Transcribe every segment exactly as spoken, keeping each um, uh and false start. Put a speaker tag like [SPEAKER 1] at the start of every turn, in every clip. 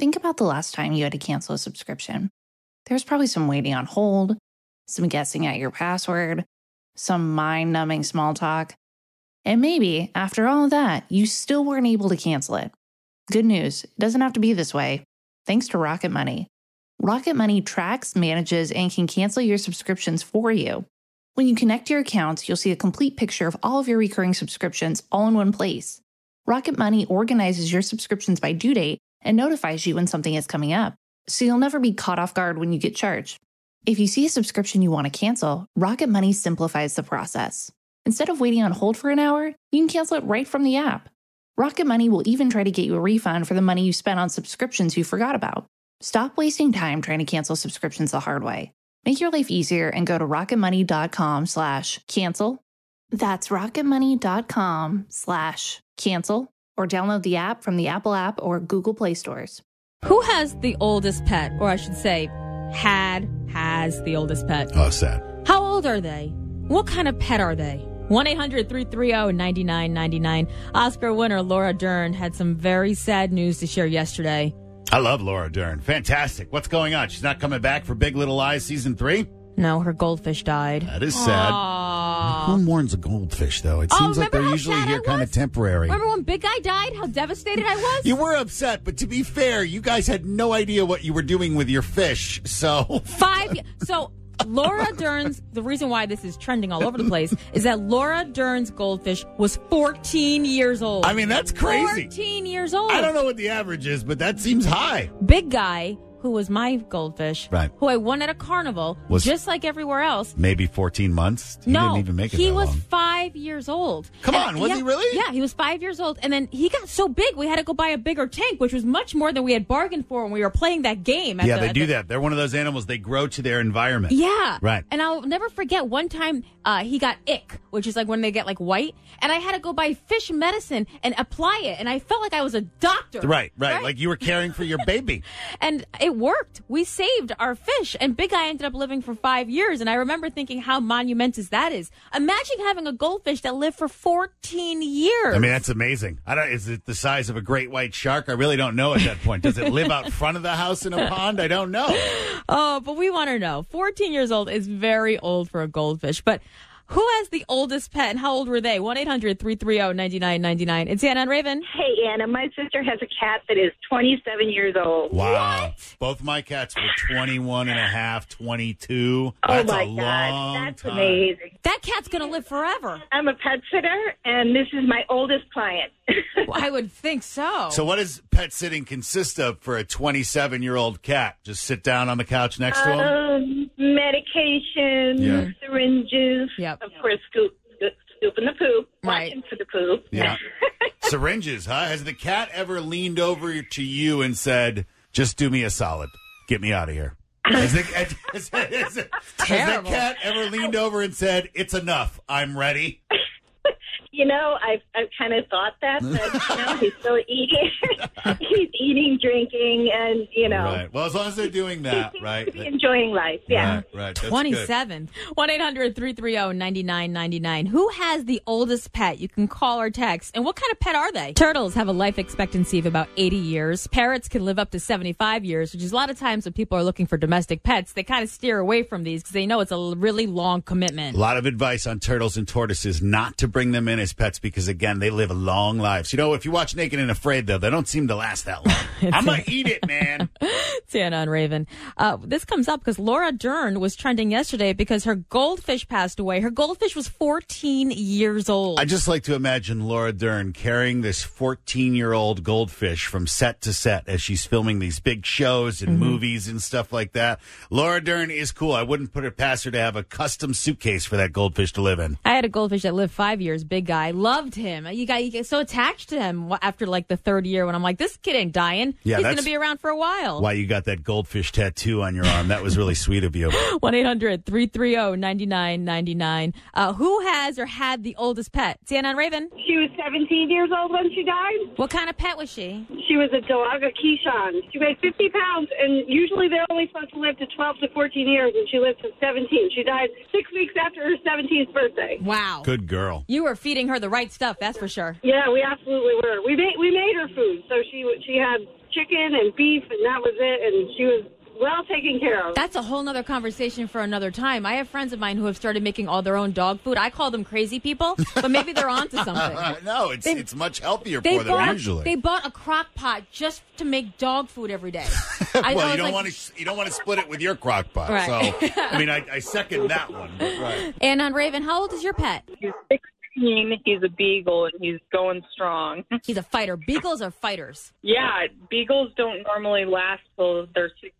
[SPEAKER 1] Think about the last time you had to cancel a subscription. There was probably some waiting on hold, some guessing at your password, some mind-numbing small talk. And maybe, after all of that, you still weren't able to cancel it. Good news, it doesn't have to be this way. Thanks to Rocket Money. Rocket Money tracks, manages, and can cancel your subscriptions for you. When you connect your accounts, you'll see a complete picture of all of your recurring subscriptions all in one place. Rocket Money organizes your subscriptions by due date and notifies you when something is coming up, so you'll never be caught off guard when you get charged. If you see a subscription you want to cancel, Rocket Money simplifies the process. Instead of waiting on hold for an hour, you can cancel it right from the app. Rocket Money will even try to get you a refund for the money you spent on subscriptions you forgot about. Stop wasting time trying to cancel subscriptions the hard way. Make your life easier and go to rocketmoney.com slash cancel. That's rocketmoney.com slash cancel or download the app from the Apple App or Google Play stores.
[SPEAKER 2] Who has the oldest pet? Or I should say, had, has the oldest pet.
[SPEAKER 3] Oh, sad.
[SPEAKER 2] How old are they? What kind of pet are they? one eight hundred three three zero nine nine nine nine. Oscar winner Laura Dern had some very sad news to share yesterday.
[SPEAKER 3] I love Laura Dern. Fantastic. What's going on? She's not coming back for Big Little Lies season three?
[SPEAKER 2] No, her goldfish died.
[SPEAKER 3] That is sad.
[SPEAKER 2] Aww.
[SPEAKER 3] Who mourns a goldfish, though? It
[SPEAKER 2] Oh,
[SPEAKER 3] seems like
[SPEAKER 2] remember
[SPEAKER 3] they're
[SPEAKER 2] how
[SPEAKER 3] usually
[SPEAKER 2] sad
[SPEAKER 3] here
[SPEAKER 2] I
[SPEAKER 3] kind of
[SPEAKER 2] was?
[SPEAKER 3] temporary.
[SPEAKER 2] Remember when Big Guy died? How devastated I was?
[SPEAKER 3] You were upset, but to be fair, you guys had no idea what you were doing with your fish, so...
[SPEAKER 2] Five. So Laura Dern's, the reason why this is trending all over the place is that Laura Dern's goldfish was fourteen years old.
[SPEAKER 3] I mean, that's crazy.
[SPEAKER 2] fourteen years old.
[SPEAKER 3] I don't know what the average is, but that seems high.
[SPEAKER 2] Big Guy, who was my goldfish,
[SPEAKER 3] Right.
[SPEAKER 2] who I won at a carnival,
[SPEAKER 3] Was-
[SPEAKER 2] just like everywhere else.
[SPEAKER 3] Maybe fourteen months? He
[SPEAKER 2] no,
[SPEAKER 3] didn't even make it
[SPEAKER 2] he
[SPEAKER 3] that
[SPEAKER 2] was
[SPEAKER 3] long.
[SPEAKER 2] five years old.
[SPEAKER 3] Come
[SPEAKER 2] And-
[SPEAKER 3] on, was
[SPEAKER 2] yeah,
[SPEAKER 3] he really?
[SPEAKER 2] Yeah, he was five years old. And then he got so big, we had to go buy a bigger tank, which was much more than we had bargained for when we were playing that game. At
[SPEAKER 3] Yeah,
[SPEAKER 2] the,
[SPEAKER 3] they
[SPEAKER 2] at
[SPEAKER 3] do
[SPEAKER 2] the-
[SPEAKER 3] that. They're one of those animals. They grow to their environment.
[SPEAKER 2] Yeah.
[SPEAKER 3] Right.
[SPEAKER 2] And I'll never forget one time uh, he got ick, which is like when they get like white. And I had to go buy fish medicine and apply it. And I felt like I was a doctor.
[SPEAKER 3] Right, right, Like you were caring for your baby.
[SPEAKER 2] And it worked. We saved our fish. And Big Guy ended up living for five years. And I remember thinking how monumentous that is. Imagine having a goldfish that lived for fourteen years.
[SPEAKER 3] I mean, that's amazing. I don't. Is it the size of a great white shark? I really don't know at that point. Does it live out front of the house in a pond? I don't know.
[SPEAKER 2] Oh, but we want to know. fourteen years old is very old for a goldfish. But who has the oldest pet and how old were they? one eight hundred three three zero nine nine nine nine. It's Anna and Raven.
[SPEAKER 4] Hey, Anna, my sister has a cat that is twenty-seven years old.
[SPEAKER 3] Wow.
[SPEAKER 2] What?
[SPEAKER 3] Both my cats were twenty-one and a half, twenty-two.
[SPEAKER 4] Oh,
[SPEAKER 3] That's
[SPEAKER 4] my
[SPEAKER 3] a
[SPEAKER 4] God.
[SPEAKER 3] long
[SPEAKER 4] That's
[SPEAKER 3] time.
[SPEAKER 4] amazing.
[SPEAKER 2] That cat's going to live forever.
[SPEAKER 4] I'm a pet sitter, and this is my oldest client.
[SPEAKER 2] I would think so.
[SPEAKER 3] So what does pet sitting consist of for a twenty-seven-year-old cat? Just sit down on the couch next to him?
[SPEAKER 4] um, medication,
[SPEAKER 3] Yeah.
[SPEAKER 4] syringes,
[SPEAKER 2] Yep.
[SPEAKER 4] of course, scoop, scoop, scooping the poop,
[SPEAKER 2] Right.
[SPEAKER 4] watching for the poop.
[SPEAKER 3] Yeah. Syringes, huh? Has the cat ever leaned over to you and said, just do me a solid. Get me out of here? Has the, has, has, has the
[SPEAKER 2] Terrible.
[SPEAKER 3] cat ever leaned over and said, it's enough, I'm ready?
[SPEAKER 4] You know, I've, I've kind of thought that, but, you know, he's still eating. He's eating, drinking, and, you know,
[SPEAKER 3] Right. Well, as long as they're doing that,
[SPEAKER 4] he's
[SPEAKER 3] right?
[SPEAKER 4] enjoying life. Yeah.
[SPEAKER 3] Right, right. That's good.
[SPEAKER 2] twenty-seven. one eight hundred three three zero nine nine nine nine. Who has the oldest pet? You can call or text. And what kind of pet are they? Turtles have a life expectancy of about eighty years. Parrots can live up to seventy-five years, which is a lot of times when people are looking for domestic pets, they kind of steer away from these because they know it's a really long commitment.
[SPEAKER 3] A lot of advice on turtles and tortoises not to bring them in as pets because, again, they live long lives. You know, if you watch Naked and Afraid, though, they don't seem to last that long. I'm going to eat it, man.
[SPEAKER 2] It's Anna and Raven. Uh, this comes up because Laura Dern was trending yesterday because her goldfish passed away. Her goldfish was fourteen years old.
[SPEAKER 3] I just like to imagine Laura Dern carrying this fourteen-year-old goldfish from set to set as she's filming these big shows and
[SPEAKER 2] Mm-hmm.
[SPEAKER 3] movies and stuff like that. Laura Dern is cool. I wouldn't put it past her to have a custom suitcase for that goldfish to live in.
[SPEAKER 2] I had a goldfish that lived five years. Big guy, loved him. You got you get so attached to him after like the third year when I'm like, this kid ain't dying.
[SPEAKER 3] Yeah,
[SPEAKER 2] He's
[SPEAKER 3] that's
[SPEAKER 2] going to be around for a while.
[SPEAKER 3] Why you got that goldfish tattoo on your arm. That was really sweet of you.
[SPEAKER 2] one eight hundred three three zero nine nine nine nine. Uh, who has or had the oldest pet? Sienna and Raven.
[SPEAKER 5] She was seventeen years old when she died.
[SPEAKER 2] What kind of pet was she?
[SPEAKER 5] She was a dog, a Keyshawn. She weighed fifty pounds, and usually they're only supposed to live to twelve to fourteen years, and she lived to seventeen. She died six weeks after her seventeenth birthday.
[SPEAKER 2] Wow.
[SPEAKER 3] Good girl.
[SPEAKER 2] You were feeding her the right stuff, that's for sure.
[SPEAKER 5] Yeah, we absolutely were. We made we made her food, so she she had chicken and beef, and that was it. And she was well taken care of.
[SPEAKER 2] That's a whole nother conversation for another time. I have friends of mine who have started making all their own dog food. I call them crazy people, but maybe they're onto something.
[SPEAKER 3] no, it's
[SPEAKER 2] They-
[SPEAKER 3] it's much healthier
[SPEAKER 2] They
[SPEAKER 3] for them
[SPEAKER 2] bought,
[SPEAKER 3] usually.
[SPEAKER 2] they bought a crock pot just to make dog food every day. I,
[SPEAKER 3] well,
[SPEAKER 2] I was
[SPEAKER 3] you don't
[SPEAKER 2] like-
[SPEAKER 3] want to you don't want to split it with your crock pot.
[SPEAKER 2] Right.
[SPEAKER 3] So, I mean, I, I second that one. But right.
[SPEAKER 2] And on Raven, how old is your pet?
[SPEAKER 6] He's sixteen. He's a beagle, and he's going strong.
[SPEAKER 2] He's a fighter. Beagles are fighters.
[SPEAKER 6] Yeah, beagles don't normally last till they're sixteen,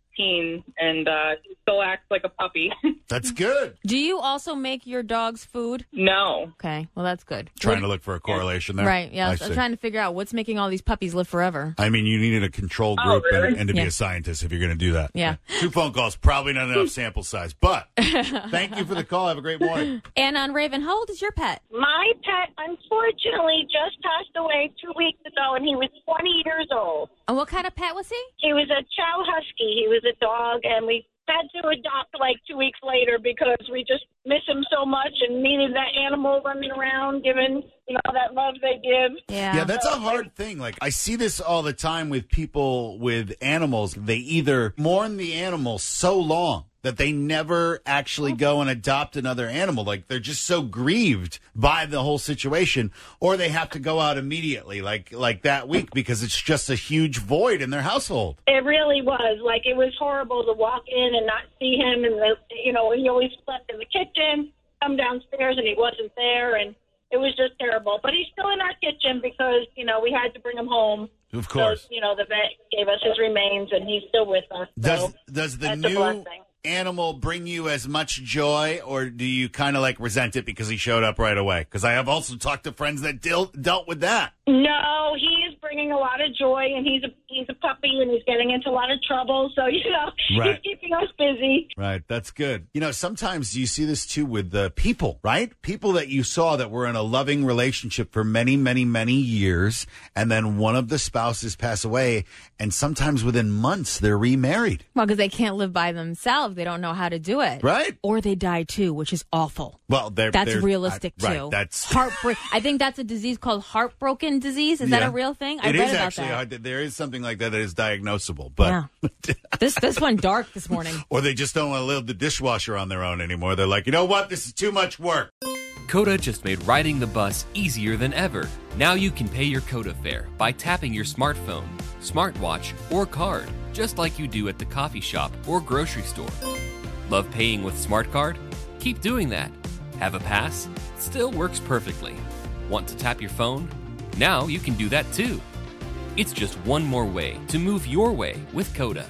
[SPEAKER 6] and uh, he still acts like a puppy.
[SPEAKER 3] That's good.
[SPEAKER 2] Do you also make your dog's food?
[SPEAKER 6] No.
[SPEAKER 2] Okay, well, that's good.
[SPEAKER 3] Trying to look for a correlation there.
[SPEAKER 2] Right, yeah.
[SPEAKER 3] I
[SPEAKER 2] I'm
[SPEAKER 3] see.
[SPEAKER 2] trying to figure out what's making all these puppies live forever.
[SPEAKER 3] I mean, you needed a control
[SPEAKER 6] Oh,
[SPEAKER 3] group
[SPEAKER 6] really?
[SPEAKER 3] and, and to
[SPEAKER 2] Yeah.
[SPEAKER 3] be a scientist if you're going to do that.
[SPEAKER 2] Yeah.
[SPEAKER 3] Two phone calls, probably not enough sample size. But thank you for the call. Have a great morning.
[SPEAKER 2] And on Raven, how old is your pet?
[SPEAKER 4] My pet, unfortunately, just passed away two weeks ago, and he was twenty years old.
[SPEAKER 2] And what kind of pet was he?
[SPEAKER 4] He was a Chow Husky. He was a dog, and we had to adopt like two weeks later because we just miss him so much and needed that animal running around, giving, you know, that love they give.
[SPEAKER 2] Yeah.
[SPEAKER 3] Yeah, that's a hard thing. Like, I see this all the time with people with animals. They either mourn the animal so long that they never actually go and adopt another animal. Like, they're just so grieved by the whole situation, or they have to go out immediately, like like that week, because it's just a huge void in their household.
[SPEAKER 4] It really was. Like, it was horrible to walk in and not see him. And, the, you know, he always slept in the kitchen, come downstairs, and he wasn't there. And it was just terrible. But he's still in our kitchen because, you know, we had to bring him home.
[SPEAKER 3] Of course.
[SPEAKER 4] So, you know, the vet gave us his remains, and he's still with us.
[SPEAKER 3] Does
[SPEAKER 4] So
[SPEAKER 3] does the
[SPEAKER 4] that's a
[SPEAKER 3] new
[SPEAKER 4] blessing.
[SPEAKER 3] animal bring you as much joy, or do you kind of like resent it because he showed up right away? Because I have also talked to friends that deal, dealt with that.
[SPEAKER 4] No, he is bringing a lot of joy, and he's a he's a puppy, and he's getting into a lot of trouble. So, you know,
[SPEAKER 3] Right.
[SPEAKER 4] he's keeping us busy.
[SPEAKER 3] Right, that's good. You know, sometimes you see this too with the people, right? People that you saw that were in a loving relationship for many, many, many years, and then one of the spouses pass away, and sometimes within months they're remarried.
[SPEAKER 2] Well, because they can't live by themselves. They don't know how to do it.
[SPEAKER 3] Right.
[SPEAKER 2] Or they die too, which is awful.
[SPEAKER 3] Well, they're,
[SPEAKER 2] That's
[SPEAKER 3] they're,
[SPEAKER 2] realistic
[SPEAKER 3] I-
[SPEAKER 2] too.
[SPEAKER 3] Right, that's
[SPEAKER 2] heartbreak. I think that's a disease called heartbroken disease. Is that
[SPEAKER 3] Yeah.
[SPEAKER 2] a real thing? I
[SPEAKER 3] It
[SPEAKER 2] read
[SPEAKER 3] is
[SPEAKER 2] about
[SPEAKER 3] actually
[SPEAKER 2] that.
[SPEAKER 3] hard. There is something like that that is diagnosable, but
[SPEAKER 2] Yeah. This this one dark this morning.
[SPEAKER 3] or they just don't want to load the dishwasher on their own anymore. They're like, you know what? This is too much work.
[SPEAKER 7] Coda just made riding the bus easier than ever. Now you can pay your Coda fare by tapping your smartphone, smartwatch, or card, just like you do at the coffee shop or grocery store. Love paying with SmartCard? Keep doing that. Have a pass? Still works perfectly. Want to tap your phone? Now you can do that too. It's just one more way to move your way with Coda.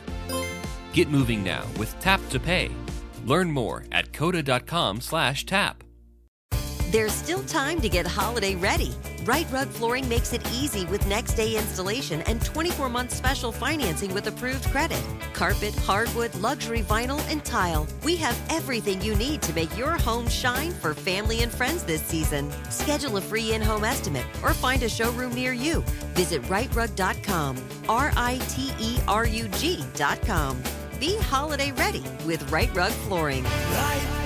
[SPEAKER 7] Get moving now with Tap to Pay. Learn more at coda.com slash tap.
[SPEAKER 8] There's still time to get holiday ready. Right Rug Flooring makes it easy with next day installation and twenty-four month special financing with approved credit. Carpet, hardwood, luxury vinyl, and tile. We have everything you need to make your home shine for family and friends this season. Schedule a free in-home estimate or find a showroom near you. Visit right rug dot com, R I T E R U G dot com. Be holiday ready with Right Rug Flooring.
[SPEAKER 9] Right